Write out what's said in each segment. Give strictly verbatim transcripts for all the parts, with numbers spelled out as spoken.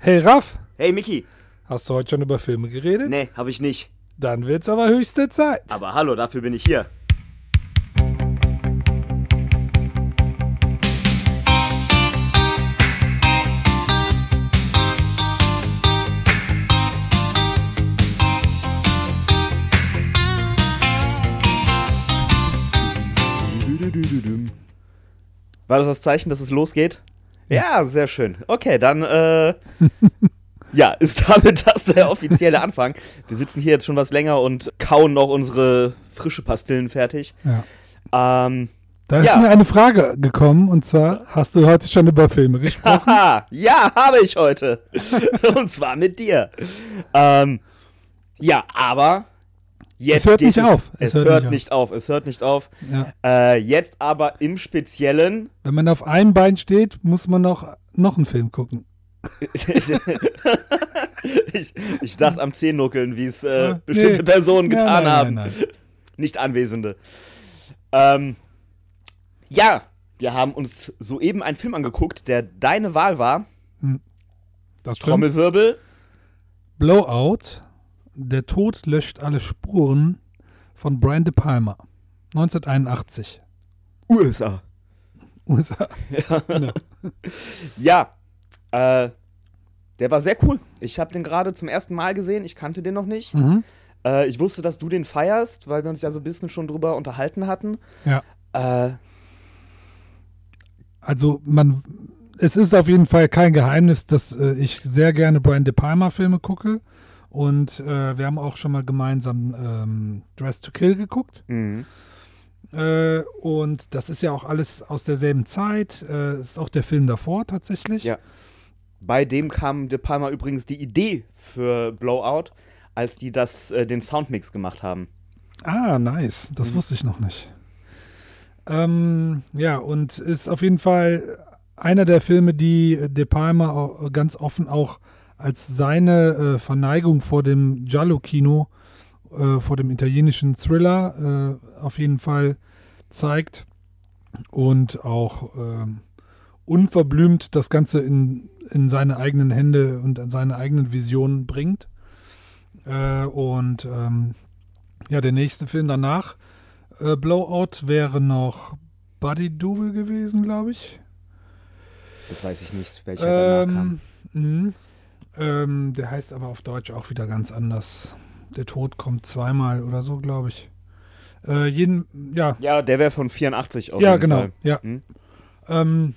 Hey Raff, Hey Miki. hast du heute schon über Filme geredet? Nee, hab ich nicht. Dann wird's aber höchste Zeit. Aber hallo, dafür bin ich hier. War das das Zeichen, dass es losgeht? Ja, sehr schön. Okay, dann, äh, ja, ist damit das der offizielle Anfang. Wir sitzen hier jetzt schon was länger und kauen noch unsere frische Pastillen fertig. Ja. Ähm, Da ist ja. mir eine Frage gekommen, und zwar, hast du heute schon über Filme gesprochen? Haha, ja, habe ich heute. Und zwar mit dir. Ähm, ja, aber jetzt Es hört geht nicht es, auf. Es, hört, nicht auf. Es hört nicht auf. Ja. Äh, jetzt aber im Speziellen. Wenn man auf einem Bein steht, muss man noch, noch einen Film gucken. ich, ich dachte am Zehennuckeln, wie es äh, Ah, bestimmte nee. Personen Nein, getan nein, haben. nein, nein. Nicht Anwesende. Ähm, ja, wir haben uns soeben einen Film angeguckt, der deine Wahl war. Das stimmt. Trommelwirbel. Blowout, Der Tod löscht alle Spuren von Brian De Palma. neunzehnhunderteinundachtzig. U S A. U S A. Ja. Genau. Ja, äh, der war sehr cool. Ich habe den gerade zum ersten Mal gesehen. Ich kannte den noch nicht. Mhm. Äh, ich wusste, dass du den feierst, weil wir uns ja so ein bisschen schon drüber unterhalten hatten. Ja. Äh, Also man, es ist auf jeden Fall kein Geheimnis, dass äh, ich sehr gerne Brian De Palma Filme gucke, und äh, wir haben auch schon mal gemeinsam ähm, Dress to Kill geguckt, mhm. äh, und das ist ja auch alles aus derselben Zeit, äh, ist auch der Film davor tatsächlich. Ja. Bei dem kam De Palma übrigens die Idee für Blowout, als die das, äh, den Soundmix gemacht haben. Ah, nice, das Mhm. wusste ich noch nicht. Ähm, ja, und ist auf jeden Fall einer der Filme, die De Palma auch ganz offen auch als seine äh, Verneigung vor dem Giallo-Kino, äh, vor dem italienischen Thriller äh, auf jeden Fall zeigt und auch ähm, unverblümt das Ganze in, in seine eigenen Hände und in seine eigenen Visionen bringt. Äh, und ähm, ja, der nächste Film danach, äh, Blowout, wäre noch Buddy Double gewesen, glaube ich. Das weiß ich nicht, welcher danach kam. Ähm, mh. ähm, der heißt aber auf Deutsch auch wieder ganz anders. Der Tod kommt zweimal oder so, glaube ich. Äh, jeden, ja, Ja, der wäre von vierundachtzig auf ja, jeden genau, Fall. ja. Hm? Ähm,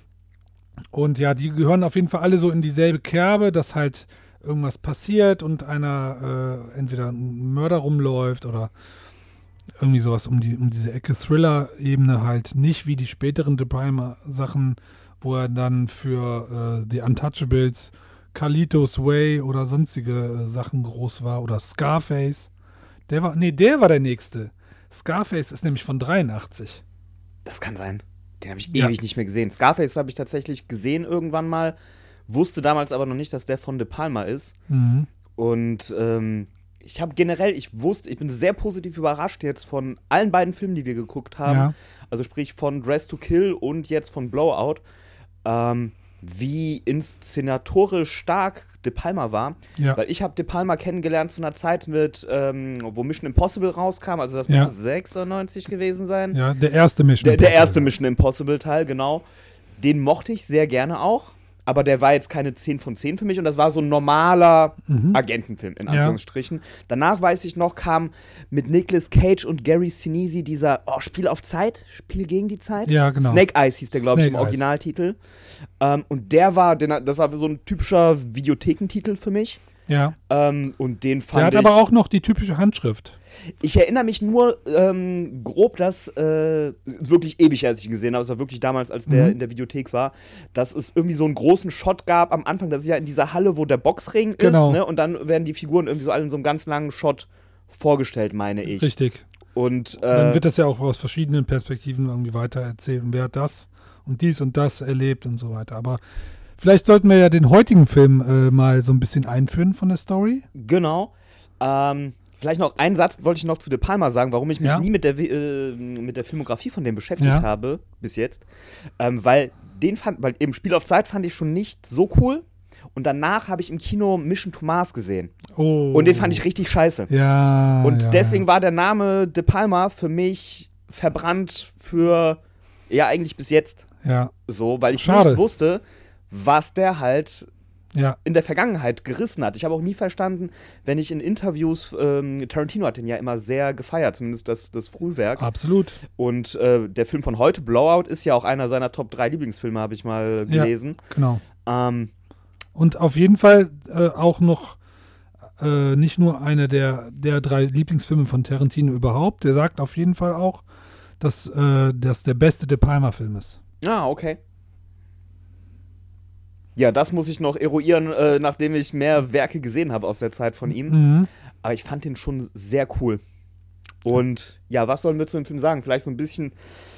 und ja, die gehören auf jeden Fall alle so in dieselbe Kerbe, dass halt irgendwas passiert und einer äh, entweder ein Mörder rumläuft oder irgendwie sowas um die um diese Ecke Thriller-Ebene, halt nicht wie die späteren De Palma-Sachen, wo er dann für äh, die Untouchables, Carlitos Way oder sonstige äh, Sachen groß war, oder Scarface. Der war, nee, der war der nächste. Scarface ist nämlich von dreiundachtzig. Das kann sein. Den habe ich Ja. ewig nicht mehr gesehen. Scarface habe ich tatsächlich gesehen irgendwann mal, wusste damals aber noch nicht, dass der von De Palma ist. Mhm. Und ähm, ich habe generell, ich wusste, ich bin sehr positiv überrascht jetzt von allen beiden Filmen, die wir geguckt haben. Ja. Also sprich von Dress to Kill und jetzt von Blowout. Ähm, wie inszenatorisch stark De Palma war. Ja. Weil ich habe De Palma kennengelernt zu einer Zeit mit, ähm, wo Mission Impossible rauskam. Also das Ja. müsste sechsundneunzig gewesen sein. Ja, der erste Mission Der, der Impossible. erste Mission Impossible Teil, genau. Den mochte ich sehr gerne auch, aber der war jetzt keine zehn von zehn für mich und das war so ein normaler Mhm. Agentenfilm, in Ja. Anführungsstrichen. Danach, weiß ich noch, kam mit Nicolas Cage und Gary Sinise dieser, oh, Spiel auf Zeit, Spiel gegen die Zeit. Ja, genau. Snake Eyes hieß der, glaube ich, im Snake Eyes. Originaltitel. Ähm, und der war, den, das war so ein typischer Videothekentitel für mich. Ja. Ähm, und den fand Der hat ich... aber auch noch die typische Handschrift. Ich erinnere mich nur ähm, grob, dass äh, wirklich ewig, als ich ihn gesehen habe, es war wirklich damals, als der Mhm. in der Videothek war, dass es irgendwie so einen großen Shot gab am Anfang. Das ist ja in dieser Halle, wo der Boxring Genau. ist, ne? Und dann werden die Figuren irgendwie so alle in so einem ganz langen Shot vorgestellt, meine ich. Richtig. Und äh, Dann wird das ja auch aus verschiedenen Perspektiven irgendwie weiter erzählt. Und wer hat das und dies und das erlebt und so weiter. Aber vielleicht sollten wir ja den heutigen Film äh, mal so ein bisschen einführen von der Story. genau. Ähm, Vielleicht noch einen Satz wollte ich noch zu De Palma sagen, warum ich mich Ja. nie mit der, äh, mit der Filmografie von dem beschäftigt Ja. habe, bis jetzt. Ähm, weil den fand, weil eben Spiel auf Zeit fand ich schon nicht so cool. Und danach habe ich im Kino Mission to Mars gesehen. Oh. Und den fand ich richtig scheiße. Ja. Und ja, deswegen ja. war der Name De Palma für mich verbrannt für, ja, eigentlich bis jetzt Ja. so, weil ich Schade. nicht wusste, was der halt Ja. in der Vergangenheit gerissen hat. Ich habe auch nie verstanden, wenn ich in Interviews, ähm, Tarantino hat den ja immer sehr gefeiert, zumindest das, das Frühwerk. Absolut. Und äh, der Film von heute, Blowout, ist ja auch einer seiner Top drei Lieblingsfilme, habe ich mal gelesen. Ja, genau. Ähm, Und auf jeden Fall äh, auch noch äh, nicht nur einer der, der drei Lieblingsfilme von Tarantino überhaupt. Der sagt auf jeden Fall auch, dass äh, das der beste De Palma-Film ist. ah, okay. Ja, das muss ich noch eruieren, äh, nachdem ich mehr Werke gesehen habe aus der Zeit von ihm. Mhm. Aber ich fand den schon sehr cool. Und ja, was sollen wir zu dem Film sagen? Vielleicht so ein bisschen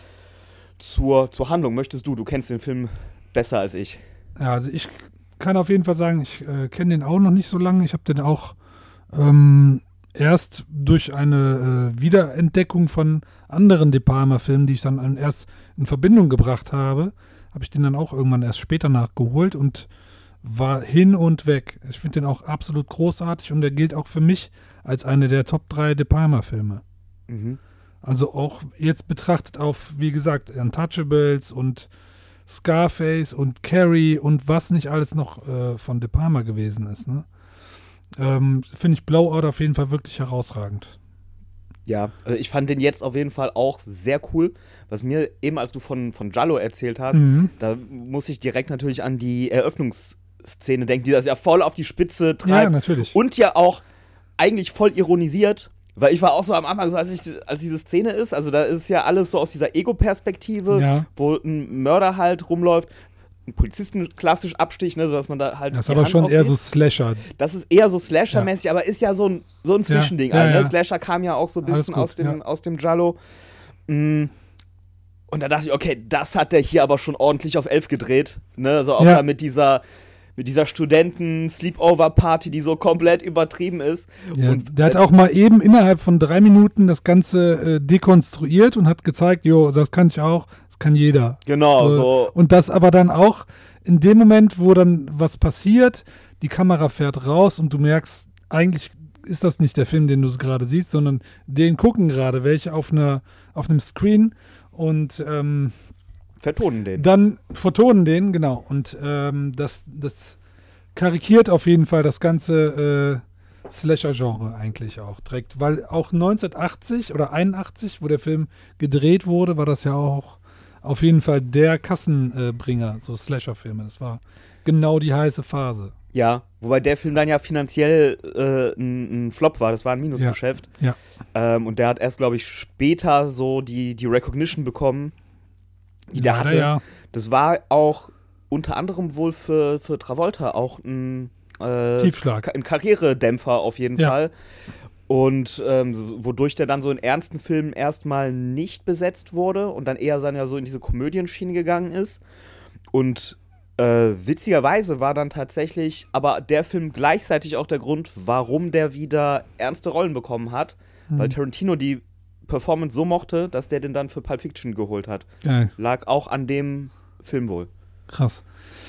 zur, zur Handlung. Möchtest du? Du kennst den Film besser als ich. Ja, also ich kann auf jeden Fall sagen, ich äh, kenne den auch noch nicht so lange. Ich habe den auch ähm, erst durch eine äh, Wiederentdeckung von anderen De Palma-Filmen, die ich dann erst in Verbindung gebracht habe, habe ich den dann auch irgendwann erst später nachgeholt und war hin und weg. Ich finde den auch absolut großartig und der gilt auch für mich als einer der Top drei De Palma-Filme. Mhm. Also auch jetzt betrachtet auf, wie gesagt, Untouchables und Scarface und Carrie und was nicht alles noch äh, von De Palma gewesen ist. Ne? Ähm, finde ich Blowout auf jeden Fall wirklich herausragend. Ja, also ich fand den jetzt auf jeden Fall auch sehr cool. Was mir eben, als du von, von Giallo erzählt hast, Mhm. da muss ich direkt natürlich an die Eröffnungsszene denken, die das ja voll auf die Spitze Ja, treibt. natürlich. Und ja auch eigentlich voll ironisiert. Weil ich war auch so am Anfang, so als, ich, als diese Szene ist, also da ist ja alles so aus dieser Ego-Perspektive, Ja. wo ein Mörder halt rumläuft, ein Polizisten klassisch absticht, ne, sodass man da halt Das ist die aber Hand schon eher aufsieht. so Slasher. Das ist eher so Slasher-mäßig, aber ist ja so ein, so ein Zwischending. Ja, ja, halt, ne? ja. Slasher kam ja auch so ein Alles bisschen gut, aus, dem, ja. aus dem Giallo. Mm. Und da dachte ich, okay, das hat der hier aber schon ordentlich auf elf gedreht. Ne? So auch Ja. da mit dieser, mit dieser Studenten-Sleepover-Party, die so komplett übertrieben ist. Ja, Und der hat auch mal eben innerhalb von drei Minuten das Ganze äh, dekonstruiert und hat gezeigt, jo, das kann ich auch, das kann jeder. Genau, Äh, so. Und das aber dann auch in dem Moment, wo dann was passiert, die Kamera fährt raus und du merkst, eigentlich ist das nicht der Film, den du gerade siehst, sondern den gucken gerade welche auf einer auf einem Screen und ähm, Vertonen den. dann vertonen den, genau. Und ähm, das, das karikiert auf jeden Fall das ganze äh, Slasher-Genre eigentlich auch direkt. Weil auch neunzehnhundertachtzig oder einundachtzig, wo der Film gedreht wurde, war das ja auch auf jeden Fall der Kassenbringer, so Slasher-Filme. Das war genau die heiße Phase. Ja, wobei der Film dann ja finanziell äh, ein, ein Flop war. Das war ein Minusgeschäft. Ja. Ähm, und der hat erst, glaube ich, später so die, die Recognition bekommen, die der Leider hatte. ja. Das war auch unter anderem wohl für, für Travolta auch ein, äh, Tiefschlag. Ka- ein Karrieredämpfer auf jeden Ja. Fall. Und ähm, so, wodurch der dann so in ernsten Filmen erstmal nicht besetzt wurde und dann eher dann ja so in diese Komödienschiene gegangen ist. Und äh, witzigerweise war dann tatsächlich aber der Film gleichzeitig auch der Grund, warum der wieder ernste Rollen bekommen hat, Mhm. weil Tarantino die Performance so mochte, dass der den dann für Pulp Fiction geholt hat. Geil. Lag auch an dem Film wohl. Krass.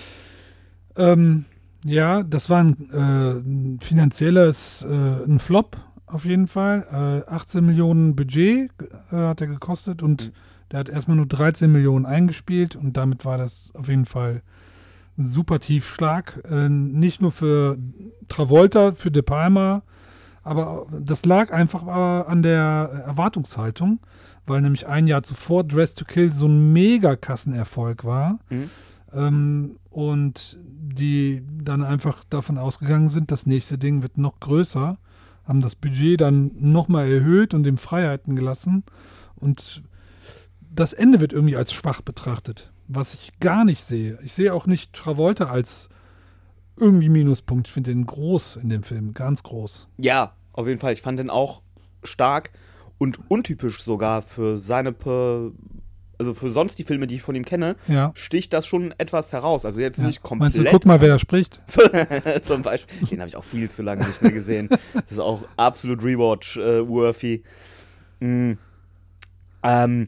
Ähm, ja, das war ein, äh, ein finanzielles, äh, ein Flop auf jeden Fall. Äh, achtzehn Millionen Budget äh, hat er gekostet und Mhm. der hat erstmal nur dreizehn Millionen eingespielt und damit war das auf jeden Fall ein super Tiefschlag. Äh, nicht nur für Travolta, für De Palma, aber das lag einfach aber an der Erwartungshaltung, weil nämlich ein Jahr zuvor Dress to Kill so ein Mega-Kassenerfolg war. Mhm. Ähm, und die dann einfach davon ausgegangen sind, das nächste Ding wird noch größer, haben das Budget dann nochmal erhöht und ihm Freiheiten gelassen. Und das Ende wird irgendwie als schwach betrachtet, was ich gar nicht sehe. Ich sehe auch nicht Travolta als irgendwie Minuspunkt. Ich finde den groß in dem Film, ganz groß. Ja, auf jeden Fall. Ich fand den auch stark und untypisch sogar für seine, Per- also für sonst die Filme, die ich von ihm kenne, Ja. sticht das schon etwas heraus. Also jetzt Ja. nicht komplett. Meinst du, guck mal, wer da spricht? Zum Beispiel. Den habe ich auch viel zu lange nicht mehr gesehen. Das ist auch absolut Rewatch-worthy. mm. ähm,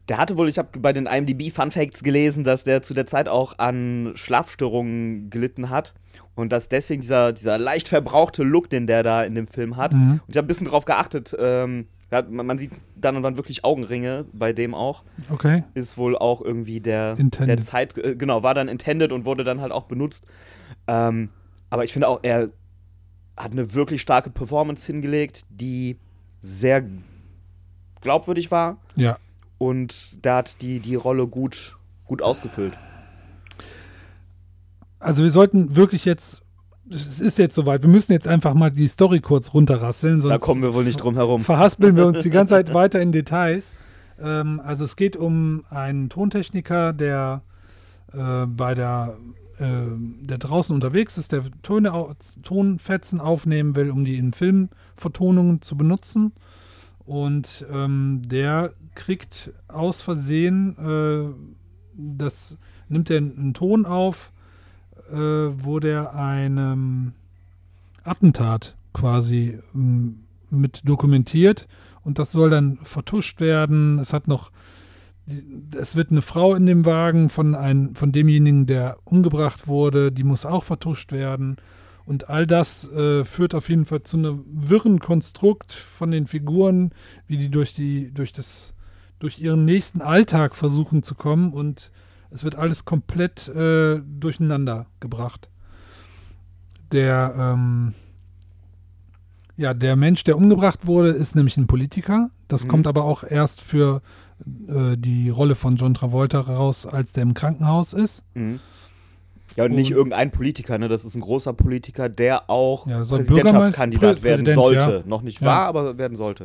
Der hatte wohl, ich habe bei den I M D B Fun Facts gelesen, dass der zu der Zeit auch an Schlafstörungen gelitten hat und dass deswegen dieser, dieser leicht verbrauchte Look, den der da in dem Film hat. Mhm. Und ich habe ein bisschen drauf geachtet, ähm, ja, man, man sieht dann und wann wirklich Augenringe bei dem auch. Okay. Ist wohl auch irgendwie der, Intended. der Zeit, äh, genau, war dann intended und wurde dann halt auch benutzt. Ähm, aber ich finde auch, er hat eine wirklich starke Performance hingelegt, die sehr glaubwürdig war. Ja. Und da hat die, die Rolle gut, gut ausgefüllt. Also wir sollten wirklich jetzt, es ist jetzt soweit, wir müssen jetzt einfach mal die Story kurz runterrasseln. Sonst Da kommen wir wohl nicht drum herum. Verhaspeln wir uns die ganze Zeit weiter in Details. Ähm, also es geht um einen Tontechniker, der äh, bei der, äh, der draußen unterwegs ist, der Töne, au- Tonfetzen aufnehmen will, um die in Filmvertonungen zu benutzen. Und ähm, der kriegt aus Versehen, äh, das nimmt er einen Ton auf, äh, wo der einem Attentat quasi ähm, mit dokumentiert und das soll dann vertuscht werden. Es hat noch, es wird eine Frau in dem Wagen von, ein, von demjenigen, der umgebracht wurde, die muss auch vertuscht werden. Und all das äh, führt auf jeden Fall zu einem wirren Konstrukt von den Figuren, wie die durch die, durch das, durch ihren nächsten Alltag versuchen zu kommen und es wird alles komplett äh, durcheinander gebracht. Der, ähm, ja, der Mensch, der umgebracht wurde, ist nämlich ein Politiker. Das Mhm. kommt aber auch erst für äh, die Rolle von John Travolta raus, als der im Krankenhaus ist. Mhm. Ja, und nicht Und- irgendein Politiker, ne? Das ist ein großer Politiker, der auch Ja, soll Präsidentschaftskandidat Bürgermeister- werden Präsident, sollte. ja. Noch nicht Ja. war, aber werden sollte.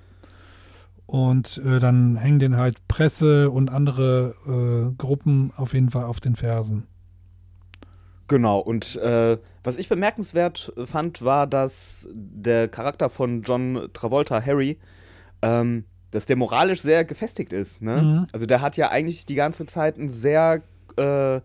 Und äh, dann hängen den halt Presse und andere äh, Gruppen auf jeden Fall auf den Fersen. Genau, und äh, was ich bemerkenswert fand, war, dass der Charakter von John Travolta, Harry, ähm, dass der moralisch sehr gefestigt ist. Ne? Mhm. Also der hat ja eigentlich die ganze Zeit ein sehr, äh,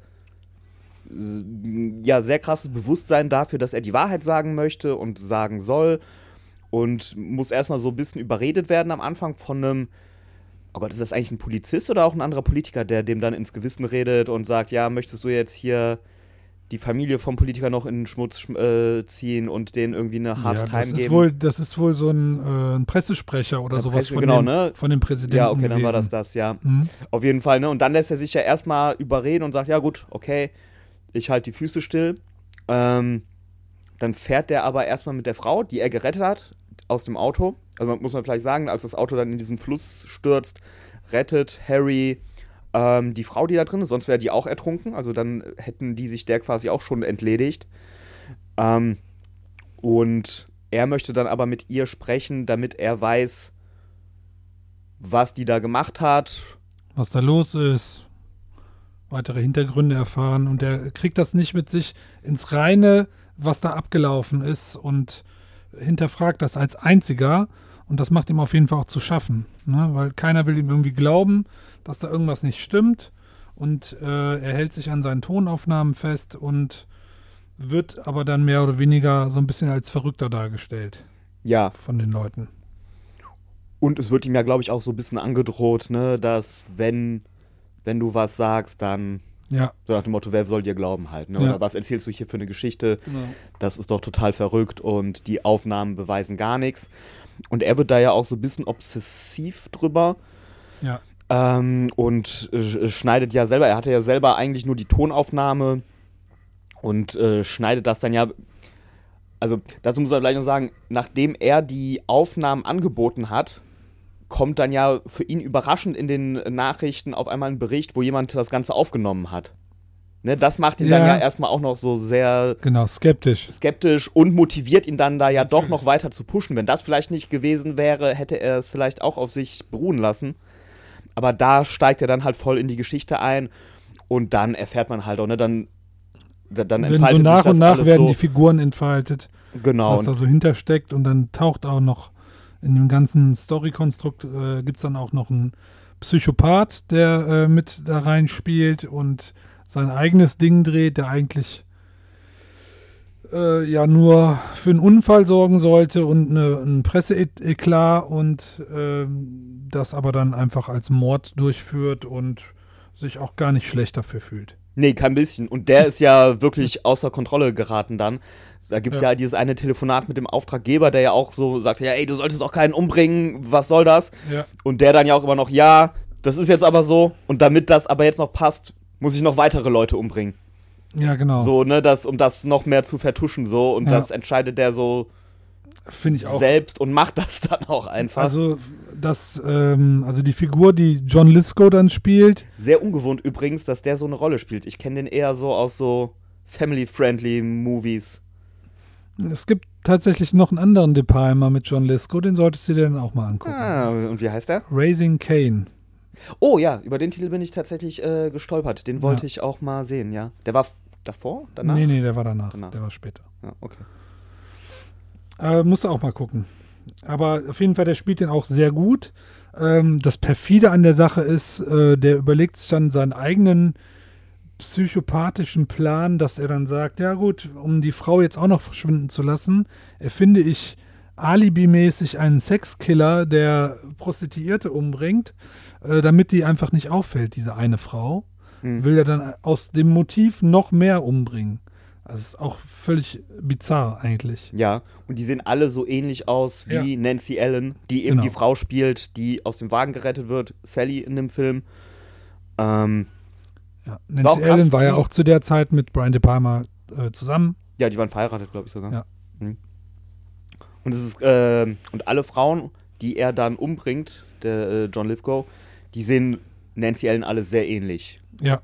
ja, sehr krasses Bewusstsein dafür, dass er die Wahrheit sagen möchte und sagen soll und muss erstmal so ein bisschen überredet werden am Anfang von einem, oh Gott, ist das eigentlich ein Polizist oder auch ein anderer Politiker, der dem dann ins Gewissen redet und sagt, ja, möchtest du jetzt hier die Familie vom Politiker noch in den Schmutz äh, ziehen und denen irgendwie eine harte Ja, Time das ist geben? wohl, das ist wohl so ein, äh, ein Pressesprecher oder Ja, sowas Presse- von, genau, dem, ne? von dem Präsidenten Ja, okay, dann war das gewesen. das, ja. Mhm. Auf jeden Fall, ne? Und dann lässt er sich ja erstmal überreden und sagt, ja gut, okay, ich halte die Füße still. Ähm, dann fährt der aber erstmal mit der Frau, die er gerettet hat, aus dem Auto. Also muss man vielleicht sagen, als das Auto dann in diesen Fluss stürzt, rettet Harry ähm, die Frau, die da drin ist, sonst wäre die auch ertrunken. Also dann hätten die sich der quasi auch schon entledigt. Ähm, und er möchte dann aber mit ihr sprechen, damit er weiß, was die da gemacht hat. Was da los ist, weitere Hintergründe erfahren und er kriegt das nicht mit sich ins Reine, was da abgelaufen ist und hinterfragt das als einziger und das macht ihm auf jeden Fall auch zu schaffen, ne? Weil keiner will ihm irgendwie glauben, dass da irgendwas nicht stimmt und äh, er hält sich an seinen Tonaufnahmen fest und wird aber dann mehr oder weniger so ein bisschen als Verrückter dargestellt Ja, von den Leuten. und es wird ihm ja, glaube ich, auch so ein bisschen angedroht, ne, dass wenn, wenn du was sagst, dann Ja, so nach dem Motto, wer soll dir glauben halt, ne? Ja. Oder was erzählst du hier für eine Geschichte? genau. Das ist doch total verrückt und die Aufnahmen beweisen gar nichts. Und er wird da ja auch so ein bisschen obsessiv drüber. Ja. Ähm, und äh, schneidet ja selber, er hatte ja selber eigentlich nur die Tonaufnahme und äh, schneidet das dann ja, also dazu muss man gleich noch sagen, nachdem er die Aufnahmen angeboten hat, kommt dann ja für ihn überraschend in den Nachrichten auf einmal ein Bericht, wo jemand das Ganze aufgenommen hat. Ne, das macht ihn Ja. dann ja erstmal auch noch so sehr Genau, skeptisch. skeptisch und motiviert ihn dann da ja doch noch weiter zu pushen. Wenn das vielleicht nicht gewesen wäre, hätte er es vielleicht auch auf sich beruhen lassen. Aber da steigt er dann halt voll in die Geschichte ein und dann erfährt man halt auch, ne, dann, da- dann Wenn entfaltet so nach sich das und nach alles werden so. die Figuren entfaltet, Genau. was da so hintersteckt und dann taucht auch noch in dem ganzen Story-Konstrukt äh, gibt es dann auch noch einen Psychopath, der äh, mit da reinspielt und sein eigenes Ding dreht, der eigentlich äh, ja nur für einen Unfall sorgen sollte und eine, ein Presseeklat und ähm, das aber dann einfach als Mord durchführt und sich auch gar nicht schlecht dafür fühlt. Nee, kein bisschen. Und der ist ja wirklich außer Kontrolle geraten dann. Da gibt es ja. Ja. ja dieses eine Telefonat mit dem Auftraggeber, der ja auch so sagt, ja, ey, du solltest auch keinen umbringen, was soll das? Ja. Und der dann ja auch immer noch, ja, das ist jetzt aber so. Und damit das aber jetzt noch passt, muss ich noch weitere Leute umbringen. Ja, genau. So, ne, das, um das noch mehr zu vertuschen, so. Und Ja. das entscheidet der so Finde ich auch. selbst und macht das dann auch einfach. Also, das, ähm, also die Figur, die John Lithgow dann spielt. Sehr ungewohnt übrigens, dass der so eine Rolle spielt. Ich kenne den eher so aus so family-friendly Movies. Es gibt tatsächlich noch einen anderen De Palma mit John Lithgow, den solltest du dir dann auch mal angucken. Ah, und wie heißt der? Raising Cain. Oh ja, über den Titel bin ich tatsächlich äh, gestolpert. Den wollte Ja. ich auch mal sehen, ja. Der war f- davor? Danach? Nee, nee, der war danach. Danach. Der war später. Ja, okay. Äh, musst du auch mal gucken. Aber auf jeden Fall, der spielt den auch sehr gut. Ähm, das Perfide an der Sache ist, äh, der überlegt sich dann seinen eigenen psychopathischen Plan, dass er dann sagt, ja gut, um die Frau jetzt auch noch verschwinden zu lassen, erfinde ich alibimäßig einen Sexkiller, der Prostituierte umbringt, äh, damit die einfach nicht auffällt, diese eine Frau. Hm. Will er dann aus dem Motiv noch mehr umbringen. Also es ist auch völlig bizarr eigentlich. Ja, und die sehen alle so ähnlich aus wie Ja. Nancy Allen, die eben Genau. die Frau spielt, die aus dem Wagen gerettet wird, Sally in dem Film. Ähm, Ja. War auch Nancy krass, Allen war ja wie- auch zu der Zeit mit Brian De Palma äh, zusammen. ja, die waren verheiratet, glaube ich sogar. Ja. Mhm. Und es ist, ähm, und alle Frauen, die er dann umbringt, der äh, John Lithgow, die sehen Nancy Allen alle sehr ähnlich. Ja.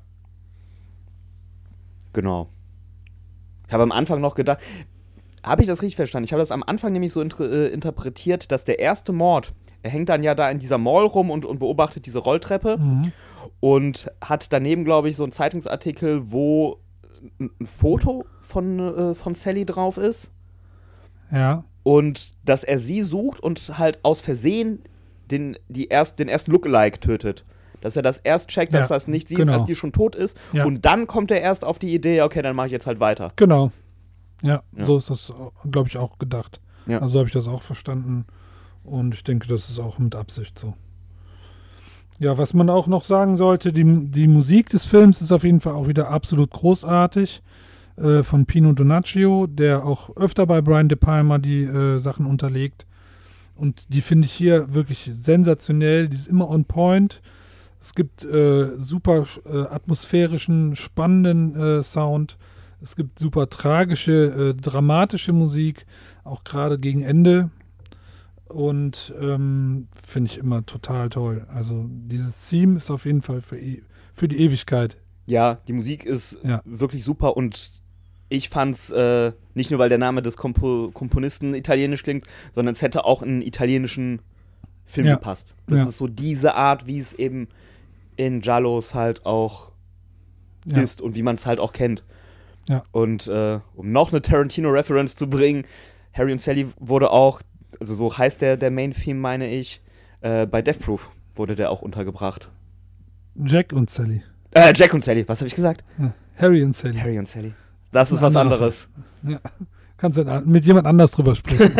Genau. Ich habe am Anfang noch gedacht, habe ich das richtig verstanden? Ich habe das am Anfang nämlich so inter äh, interpretiert, dass der erste Mord, er hängt dann ja da in dieser Mall rum und, und beobachtet diese Rolltreppe Mhm. und hat daneben, glaube ich, so einen Zeitungsartikel, wo ein ein Foto von, äh, von Sally drauf ist Ja. und dass er sie sucht und halt aus Versehen den, die erst, den ersten Lookalike tötet. Dass er das erst checkt, dass Ja, das nicht sie genau. ist, als die schon tot ist. Ja. Und dann kommt er erst auf die Idee, okay, dann mache ich jetzt halt weiter. Genau. Ja, Ja. so ist das, glaube ich, auch gedacht. Ja. Also habe ich das auch verstanden. Und ich denke, das ist auch mit Absicht so. Ja, was man auch noch sagen sollte, die, die Musik des Films ist auf jeden Fall auch wieder absolut großartig. Äh, von Pino Donaggio, der auch öfter bei Brian De Palma die äh, Sachen unterlegt. Und die finde ich hier wirklich sensationell. Die ist immer on point. Es gibt äh, super äh, atmosphärischen, spannenden äh, Sound. Es gibt super tragische, äh, dramatische Musik, auch gerade gegen Ende. Und ähm, finde ich immer total toll. Also dieses Theme ist auf jeden Fall für, e für die Ewigkeit. Ja, die Musik ist Ja. wirklich super und ich fand's äh, nicht nur, weil der Name des Kompo Komponisten italienisch klingt, sondern es hätte auch in einen italienischen Film Ja. gepasst. Das Ja. ist so diese Art, wie es eben in Giallos halt auch Ja. ist und wie man es halt auch kennt. Ja. Und äh, um noch eine Tarantino-Reference zu bringen, Harry und Sally wurde auch, also so heißt der, der Main-Theme, meine ich, äh, bei Death Proof wurde der auch untergebracht. Jack und Sally. Äh, Jack und Sally, was habe ich gesagt? Ja. Harry und Sally. Harry und Sally. Das ist Ein was anderer anderes. Ja. Kannst du dann mit jemand anders drüber sprechen.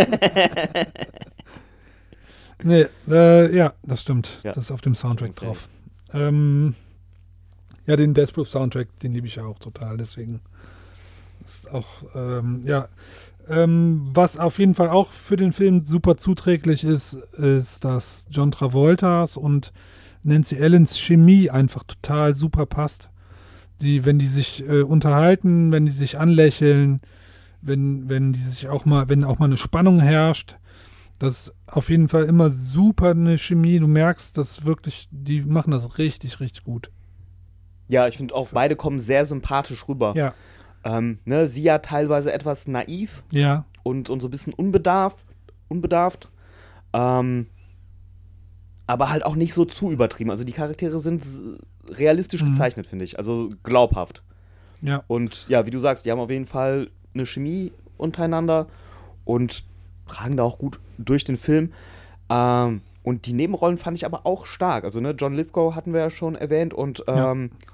Nee, äh, ja, das stimmt. Ja. Das ist auf dem Soundtrack Okay. drauf. Ähm, ja, den Death Proof Soundtrack, den liebe ich ja auch total, deswegen ist auch, ähm, ja. Ähm, was auf jeden Fall auch für den Film super zuträglich ist, ist, dass John Travoltas und Nancy Allens Chemie einfach total super passt. Die, wenn die sich äh, unterhalten, wenn die sich anlächeln, wenn, wenn die sich auch mal, wenn auch mal eine Spannung herrscht, das ist auf jeden Fall immer super eine Chemie. Du merkst, dass wirklich, die machen das richtig, richtig gut. Ja, ich finde auch, beide kommen sehr sympathisch rüber. Ja, Ähm, ne, sie ja teilweise etwas naiv ja, und, und so ein bisschen unbedarft, unbedarft. Ähm, aber halt auch nicht so zu übertrieben. Also die Charaktere sind s- realistisch Mhm. gezeichnet, finde ich. Also glaubhaft. ja, Und ja, wie du sagst, die haben auf jeden Fall eine Chemie untereinander und tragen da auch gut durch den Film. Ähm, und die Nebenrollen fand ich aber auch stark. Also, ne, John Lithgow hatten wir ja schon erwähnt und Ja. ähm,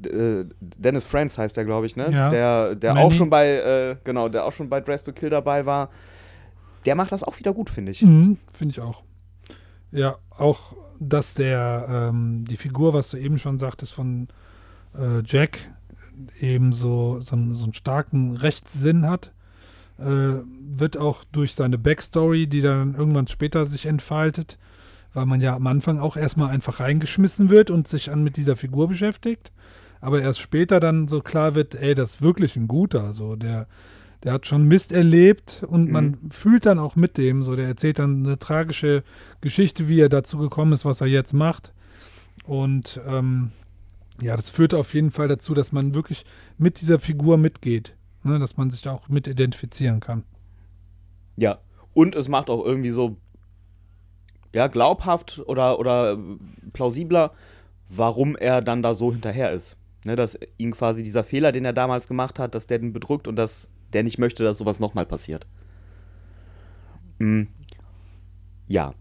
äh, Dennis Franz heißt der, glaube ich, ne? Ja. Der, der auch schon bei, äh, genau, der auch schon bei Dress to Kill dabei war. Der macht das auch wieder gut, finde ich. Mhm, finde ich auch. Ja, auch, dass der, ähm, die Figur, was du eben schon sagtest, von äh, Jack eben so, so, so einen starken Rechtssinn hat, äh, wird auch durch seine Backstory, die dann irgendwann später sich entfaltet, weil man ja am Anfang auch erstmal einfach reingeschmissen wird und sich an mit dieser Figur beschäftigt, aber erst später dann so klar wird, ey, das ist wirklich ein guter, so der Der hat schon Mist erlebt und Mhm. man fühlt dann auch mit dem, so der erzählt dann eine tragische Geschichte, wie er dazu gekommen ist, was er jetzt macht. Und ähm, ja, das führt auf jeden Fall dazu, dass man wirklich mit dieser Figur mitgeht, ne, dass man sich auch mit identifizieren kann. Ja. Und es macht auch irgendwie so, ja, glaubhaft oder, oder plausibler, warum er dann da so hinterher ist. Ne, dass ihn quasi dieser Fehler, den er damals gemacht hat, dass der den bedrückt und dass der nicht möchte, dass sowas nochmal passiert. Mhm. Ja.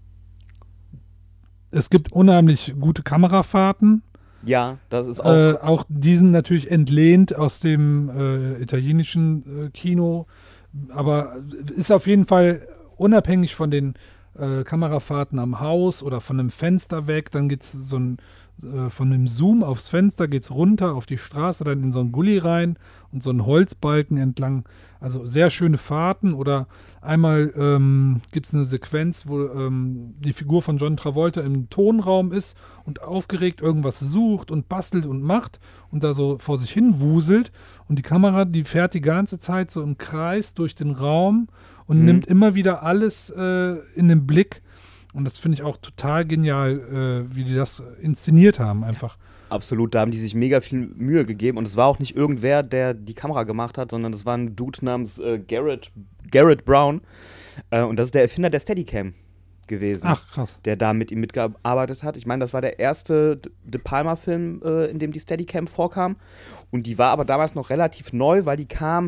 Es gibt unheimlich gute Kamerafahrten. Ja, das ist auch. Äh, auch diesen natürlich entlehnt aus dem äh, italienischen äh, Kino, aber ist auf jeden Fall unabhängig von den äh, Kamerafahrten am Haus oder von einem Fenster weg, dann geht es so ein äh, von einem Zoom aufs Fenster geht es runter auf die Straße, dann in so einen Gully rein und so einen Holzbalken entlang. Also sehr schöne Fahrten oder einmal ähm, gibt es eine Sequenz, wo ähm, die Figur von John Travolta im Tonraum ist und aufgeregt irgendwas sucht und bastelt und macht und da so vor sich hin wuselt und die Kamera, die fährt die ganze Zeit so im Kreis durch den Raum und Mhm. nimmt immer wieder alles äh, in den Blick und das finde ich auch total genial, äh, wie die das inszeniert haben einfach. Absolut, da haben die sich mega viel Mühe gegeben und es war auch nicht irgendwer, der die Kamera gemacht hat, sondern es war ein Dude namens äh, Garrett, Garrett Brown äh, und das ist der Erfinder der Steadicam gewesen, Ach, krass. der da mit ihm mitgearbeitet hat. Ich meine, das war der erste D- De Palma-Film, äh, in dem die Steadicam vorkam und die war aber damals noch relativ neu, weil die kam,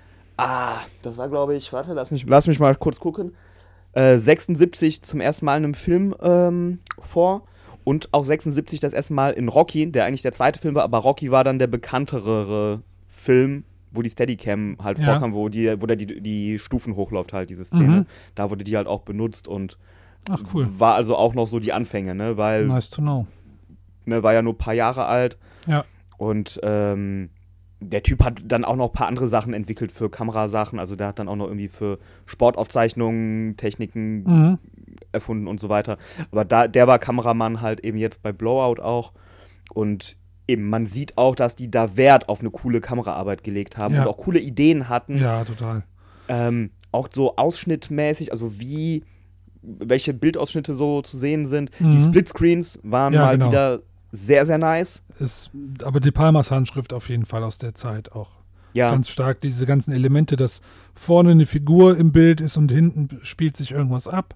ah, das war glaube ich, warte, lass mich, lass mich mal kurz gucken, äh, sechsundsiebzig zum ersten Mal in einem Film ähm, vor. Und auch sechsundsiebzig das erste Mal in Rocky, der eigentlich der zweite Film war, aber Rocky war dann der bekanntere Film, wo die Steadicam halt Ja. vorkam, wo, die, wo der die, die Stufen hochläuft halt, diese Szene. Mhm. Da wurde die halt auch benutzt und Ach, cool. war also auch noch so die Anfänge, ne, weil, Nice to know. ne, war ja nur ein paar Jahre alt. Ja. Und ähm, der Typ hat dann auch noch ein paar andere Sachen entwickelt für Kamerasachen, also der hat dann auch noch irgendwie für Sportaufzeichnungen, Techniken Mhm. erfunden und so weiter. Aber da, der war Kameramann halt eben jetzt bei Blowout auch. Und eben, man sieht auch, dass die da Wert auf eine coole Kameraarbeit gelegt haben Ja. und auch coole Ideen hatten. Ja, total. Ähm, auch so ausschnittmäßig, also wie, welche Bildausschnitte so zu sehen sind. Die Mhm. Splitscreens waren Ja, mal genau. wieder sehr, sehr nice. Ist, aber De Palmas Handschrift auf jeden Fall aus der Zeit auch. Ja, Ganz stark diese ganzen Elemente, dass vorne eine Figur im Bild ist und hinten spielt sich irgendwas ab.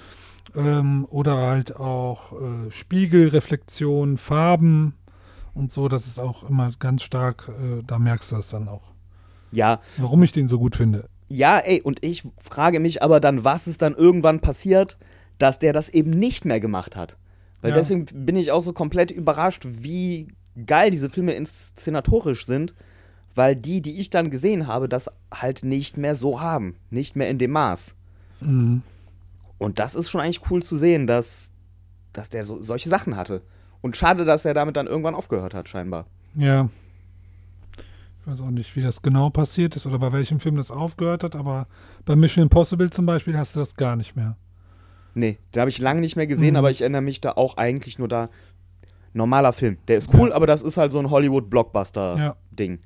Ähm, oder halt auch äh, Spiegelreflexion, Farben und so, das ist auch immer ganz stark, äh, da merkst du das dann auch. ja, Warum ich den so gut finde. ja, ey, und ich frage mich aber dann, was ist dann irgendwann passiert, dass der das eben nicht mehr gemacht hat. Weil Ja. deswegen bin ich auch so komplett überrascht, wie geil diese Filme inszenatorisch sind, weil die, die ich dann gesehen habe, das halt nicht mehr so haben. Nicht mehr in dem Maß. Mhm. Und das ist schon eigentlich cool zu sehen, dass, dass der so, solche Sachen hatte. Und schade, dass er damit dann irgendwann aufgehört hat, scheinbar. Ja. Ich weiß auch nicht, wie das genau passiert ist oder bei welchem Film das aufgehört hat, aber bei Mission Impossible zum Beispiel hast du das gar nicht mehr. Nee, den habe ich lange nicht mehr gesehen, Mhm. aber ich erinnere mich da auch eigentlich nur da. Normaler Film. Der ist cool, Ja. aber das ist halt so ein Hollywood-Blockbuster-Ding.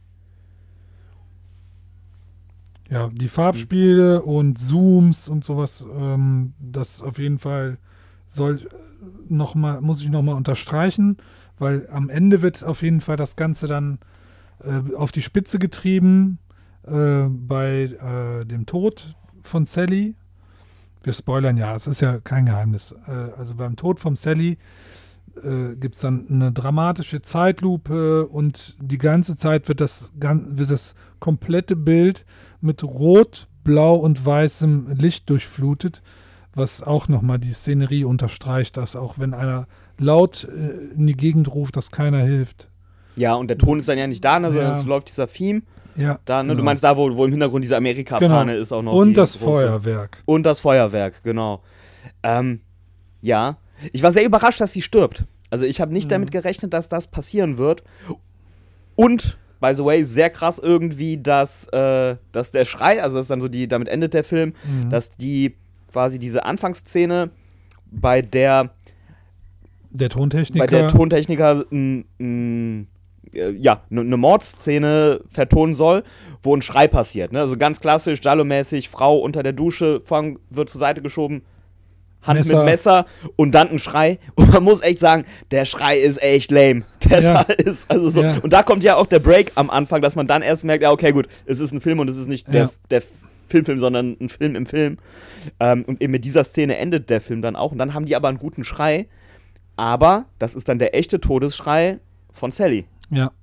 Ja, die Farbspiele und Zooms und sowas, ähm, das auf jeden Fall soll noch mal, muss ich nochmal unterstreichen, weil am Ende wird auf jeden Fall das Ganze dann äh, auf die Spitze getrieben äh, bei äh, dem Tod von Sally. Wir spoilern ja, es ist ja kein Geheimnis. Äh, also beim Tod von Sally äh, gibt es dann eine dramatische Zeitlupe und die ganze Zeit wird das, gan- wird das komplette Bild mit Rot, Blau und weißem Licht durchflutet, was auch nochmal die Szenerie unterstreicht, dass auch wenn einer laut äh, in die Gegend ruft, dass keiner hilft. Ja, und der Ton ist dann ja nicht da, ne, sondern Ja. es läuft dieser Theme. Ja, Da, ne? genau. Du meinst da, wo, wo im Hintergrund diese Amerika-Fahne Genau. ist auch noch. Und die das große. Feuerwerk. Und das Feuerwerk, genau. Ähm, ja. Ich war sehr überrascht, dass sie stirbt. Also ich habe nicht Mhm. damit gerechnet, dass das passieren wird. Und, by the way, sehr krass irgendwie, dass, äh, dass der Schrei, also das ist dann so die, damit endet der Film, Mhm. dass die quasi diese Anfangsszene, bei der Der Tontechniker. bei der Tontechniker n, n, äh, ja, eine ne Mordszene vertonen soll, wo ein Schrei passiert. Ne? Also ganz klassisch, Giallo-mäßig, Frau unter der Dusche, Vorhang wird zur Seite geschoben, Hand Messer. mit Messer und dann ein Schrei. Und man muss echt sagen, der Schrei ist echt lame. Der Ja. ist also so. Ja. Und da kommt ja auch der Break am Anfang, dass man dann erst merkt, ja, okay, gut, es ist ein Film und es ist nicht Ja. der, der Filmfilm, sondern ein Film im Film. Ähm, und eben mit dieser Szene endet der Film dann auch. Und dann haben die aber einen guten Schrei. Aber das ist dann der echte Todesschrei von Sally. Ja.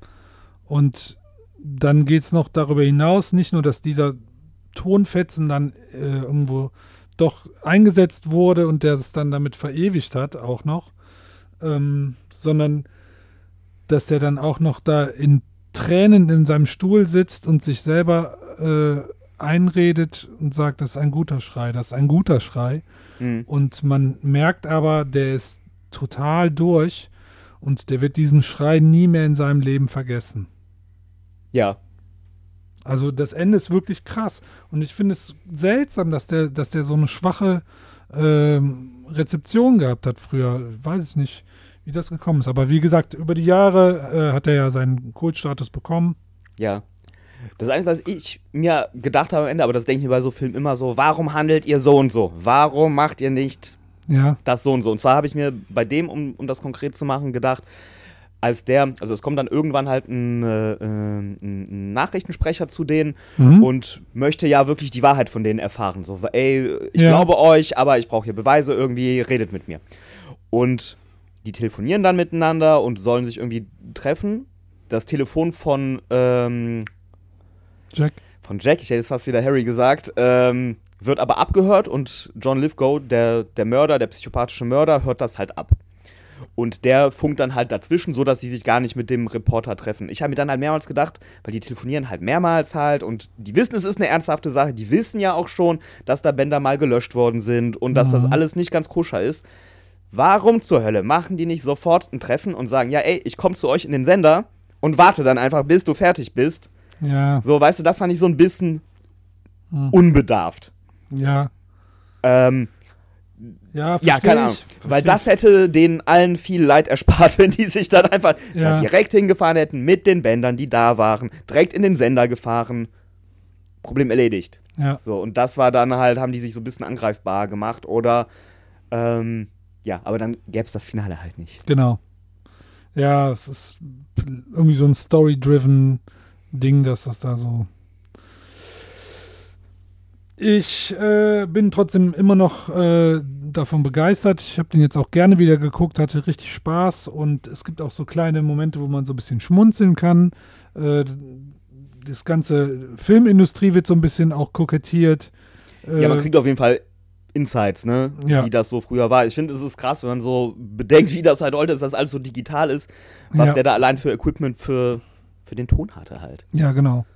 Und dann geht es noch darüber hinaus, nicht nur, dass dieser Tonfetzen dann äh, irgendwo doch eingesetzt wurde und der es dann damit verewigt hat, auch noch, ähm, sondern dass der dann auch noch da in Tränen in seinem Stuhl sitzt und sich selber äh, einredet und sagt, das ist ein guter Schrei, das ist ein guter Schrei. Mhm. Und man merkt aber, der ist total durch und der wird diesen Schrei nie mehr in seinem Leben vergessen. Ja. Also das Ende ist wirklich krass. Und ich finde es seltsam, dass der, dass der so eine schwache ähm, Rezeption gehabt hat früher. Weiß ich nicht, wie das gekommen ist. Aber wie gesagt, über die Jahre äh, hat er ja seinen Kultstatus bekommen. Ja. Das Einzige, was ich mir gedacht habe am Ende, aber das denke ich mir bei so Filmen immer so, warum handelt ihr so und so? Warum macht ihr nicht Ja, das so und so? Und zwar habe ich mir bei dem, um, um das konkret zu machen, gedacht, als der, also es kommt dann irgendwann halt ein, äh, ein, ein Nachrichtensprecher zu denen Mhm. und möchte ja wirklich die Wahrheit von denen erfahren. So, ey, ich Ja. glaube euch, aber ich brauche hier Beweise irgendwie, redet mit mir. Und die telefonieren dann miteinander und sollen sich irgendwie treffen. Das Telefon von, ähm, Jack. von Jack, ich hätte jetzt fast wieder Harry gesagt, ähm, wird aber abgehört und John Lithgow, der, der Mörder, der psychopathische Mörder, hört das halt ab. Und der funkt dann halt dazwischen, so dass sie sich gar nicht mit dem Reporter treffen. Ich habe mir dann halt mehrmals gedacht, weil die telefonieren halt mehrmals halt und die wissen, es ist eine ernsthafte Sache. Die wissen ja auch schon, dass da Bänder mal gelöscht worden sind und dass Mhm. das alles nicht ganz koscher ist. Warum zur Hölle machen die nicht sofort ein Treffen und sagen, ja ey, ich komme zu euch in den Sender und warte dann einfach, bis du fertig bist. Ja, So, weißt du, das fand ich so ein bisschen Mhm. unbedarft. ja, Ähm, ja, Ja, versteh keine Ahnung. ich, Weil versteh das hätte denen allen viel Leid erspart, wenn die sich dann einfach Ja. da direkt hingefahren hätten mit den Bändern, die da waren, direkt in den Sender gefahren. Problem erledigt. ich. Ja, So, und das war dann halt, haben die sich so ein bisschen angreifbar gemacht oder, ähm, ja, aber dann gäbe es das Finale halt nicht. genau. Ja, es ist irgendwie so ein Story-driven Ding, dass das da so. Ich äh, bin trotzdem immer noch äh, davon begeistert. Ich habe den jetzt auch gerne wieder geguckt, hatte richtig Spaß und es gibt auch so kleine Momente, wo man so ein bisschen schmunzeln kann. Äh, das ganze Filmindustrie wird so ein bisschen auch kokettiert. Äh, Ja, man kriegt auf jeden Fall Insights, ne? Ja. Wie das so früher war. Ich finde, es ist krass, wenn man so bedenkt, wie das halt heute ist, dass alles so digital ist, was Ja. der da allein für Equipment für, für den Ton hatte halt. Ja, genau.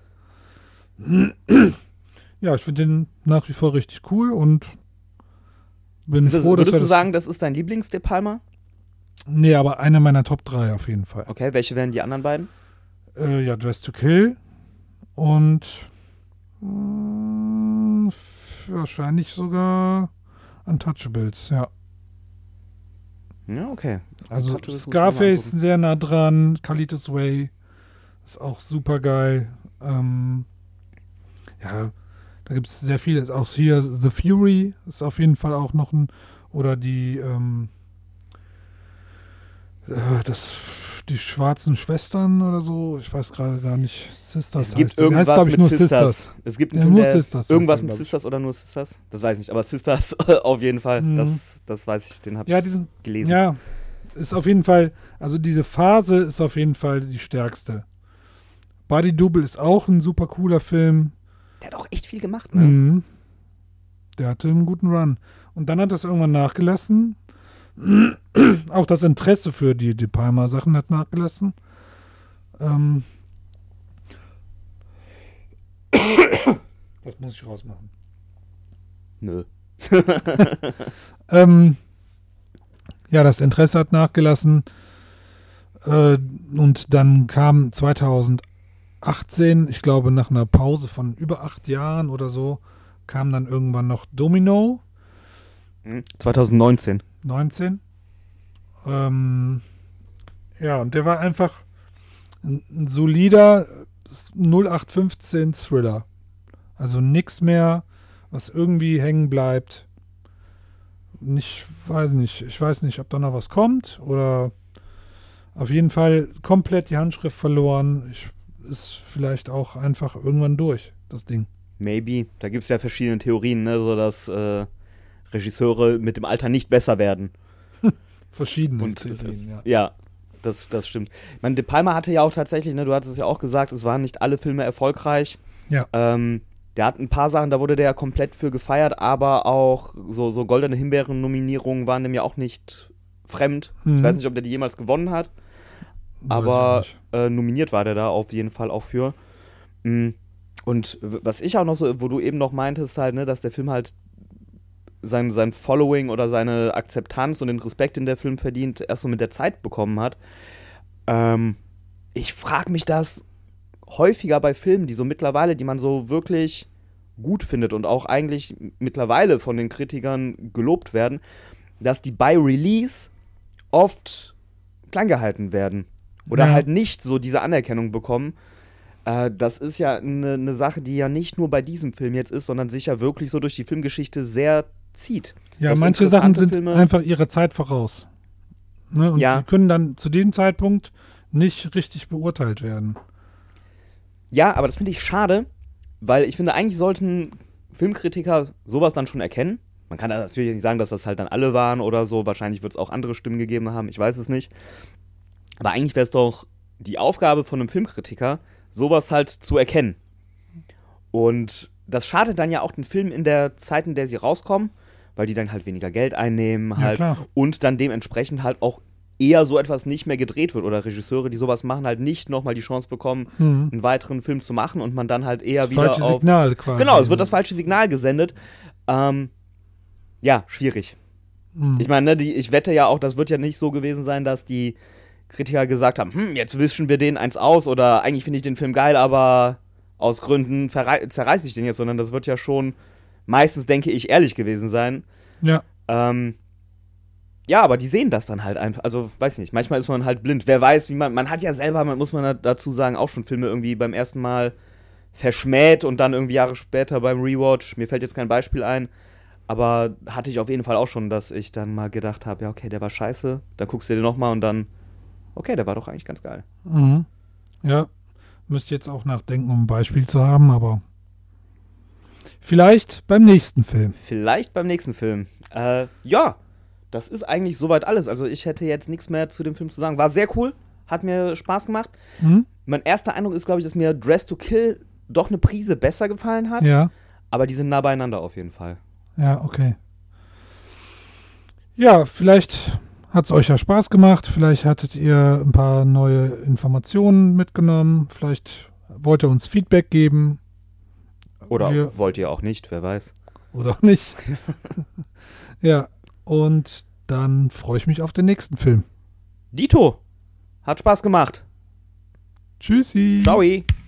Ja, ich finde den nach wie vor richtig cool und bin Ist das, froh, dass würdest wir du das, sagen, das ist dein Lieblings-De Palma? Nee, aber einer meiner Top drei auf jeden Fall. Okay, welche wären die anderen beiden? Äh, ja, Dress to Kill und mh, f- wahrscheinlich sogar Untouchables, ja. Ja, okay. Also Untouchables muss ich mir mal Scarface angucken. sehr nah dran, Carlitos Way ist auch super geil. Ähm, ja, da gibt es sehr viele. Auch hier The Fury ist auf jeden Fall auch noch ein, oder die, ähm, äh, das, die schwarzen Schwestern oder so, ich weiß gerade gar nicht. Sisters Es gibt heißt die. Die heißt, irgendwas glaub ich, mit nur Sisters. Es gibt einen Ja, Film, nur der, Sisters heißt irgendwas der, mit glaub ich. Sisters oder nur Sisters? Das weiß ich nicht, aber Sisters auf jeden Fall. Mhm. Das, das weiß ich, den habe Ja, ich diesen, gelesen. ja, ist auf jeden Fall, also diese Phase ist auf jeden Fall die stärkste. Body Double ist auch ein super cooler Film. Der hat auch echt viel gemacht, ne? Mhm. Der hatte einen guten Run. Und dann hat das irgendwann nachgelassen. Auch das Interesse für die De Palma-Sachen hat nachgelassen. Ähm, das muss ich rausmachen. Nö. ähm, ja, das Interesse hat nachgelassen. Äh, und dann kam zweitausendachtzehn, ich glaube nach einer Pause von über acht Jahren oder so, kam dann irgendwann noch Domino. zweitausendneunzehn. neunzehn. Ähm, ja, und der war einfach ein, ein solider null acht fünfzehn Thriller. Also nichts mehr, was irgendwie hängen bleibt. Ich weiß nicht, ich weiß nicht, ob da noch was kommt oder auf jeden Fall komplett die Handschrift verloren. Ich, ist vielleicht auch einfach irgendwann durch, das Ding. Maybe. Da gibt es ja verschiedene Theorien, ne? So dass äh, Regisseure mit dem Alter nicht besser werden. Verschiedene Und, Theorien, ja. Ja, das, das stimmt. Ich meine, De Palma hatte ja auch tatsächlich, ne, du hattest es ja auch gesagt, es waren nicht alle Filme erfolgreich. Ja. Ähm, der hat ein paar Sachen, da wurde der ja komplett für gefeiert, aber auch so, so goldene Himbeeren-Nominierungen waren dem ja auch nicht fremd. Mhm. Ich weiß nicht, ob der die jemals gewonnen hat, Weiß aber ich äh, nominiert war der da auf jeden Fall auch für. Mm. Und w- was ich auch noch so, wo du eben noch meintest halt, ne, dass der Film halt sein, sein Following oder seine Akzeptanz und den Respekt, den der Film verdient, erst so mit der Zeit bekommen hat. Ähm, ich frage mich das häufiger bei Filmen, die so mittlerweile, die man so wirklich gut findet und auch eigentlich mittlerweile von den Kritikern gelobt werden, dass die bei Release oft klein gehalten werden oder Ja. halt nicht so diese Anerkennung bekommen. Äh, das ist ja eine ne Sache, die ja nicht nur bei diesem Film jetzt ist, sondern sich ja wirklich so durch die Filmgeschichte sehr zieht. Ja, Dass manche Sachen interessante sind Filme- einfach ihrer Zeit voraus. Ne? Und Ja. die können dann zu dem Zeitpunkt nicht richtig beurteilt werden. Ja, aber das finde ich schade, weil ich finde, eigentlich sollten Filmkritiker sowas dann schon erkennen. Man kann da natürlich nicht sagen, dass das halt dann alle waren oder so. Wahrscheinlich wird es auch andere Stimmen gegeben haben, ich weiß es nicht. Aber eigentlich wäre es doch die Aufgabe von einem Filmkritiker, sowas halt zu erkennen. Und das schadet dann ja auch den Filmen in der Zeit, in der sie rauskommen, weil die dann halt weniger Geld einnehmen halt klar. und dann dementsprechend halt auch eher so etwas nicht mehr gedreht wird oder Regisseure, die sowas machen, halt nicht nochmal die Chance bekommen, Mhm. einen weiteren Film zu machen und man dann halt eher Das wieder falsche auf... Signal quasi. Genau, es wird das falsche Signal gesendet. Ähm, ja, schwierig. Mhm. Ich meine, ne, die, ich wette ja auch, das wird ja nicht so gewesen sein, dass die Kritiker gesagt haben, hm, jetzt wischen wir den eins aus oder eigentlich finde ich den Film geil, aber aus Gründen verrei- zerreiße ich den jetzt, sondern das wird ja schon meistens, denke ich, ehrlich gewesen sein. Ja. Ähm, ja, aber die sehen das dann halt einfach. Also, weiß nicht, manchmal ist man halt blind. Wer weiß, wie man. Man hat ja selber, man, muss man da- dazu sagen, auch schon Filme irgendwie beim ersten Mal verschmäht und dann irgendwie Jahre später beim Rewatch. Mir fällt jetzt kein Beispiel ein. Aber hatte ich auf jeden Fall auch schon, dass ich dann mal gedacht habe, ja, okay, der war scheiße. Dann guckst du dir den nochmal und dann, okay, der war doch eigentlich ganz geil. Mhm. Ja, müsst jetzt auch nachdenken, um ein Beispiel zu haben, aber vielleicht beim nächsten Film. Vielleicht beim nächsten Film. Äh, ja, das ist eigentlich soweit alles. Also ich hätte jetzt nichts mehr zu dem Film zu sagen. War sehr cool, hat mir Spaß gemacht. Mhm. Mein erster Eindruck ist, glaube ich, dass mir Dress to Kill doch eine Prise besser gefallen hat. Ja, Aber die sind nah beieinander auf jeden Fall. ja, okay. Ja, vielleicht hat es euch ja Spaß gemacht. Vielleicht hattet ihr ein paar neue Informationen mitgenommen. Vielleicht wollt ihr uns Feedback geben. Oder Wir- wollt ihr auch nicht, wer weiß. Oder auch nicht. Ja, und dann freue ich mich auf den nächsten Film. Dito, hat Spaß gemacht. Tschüssi. Ciao.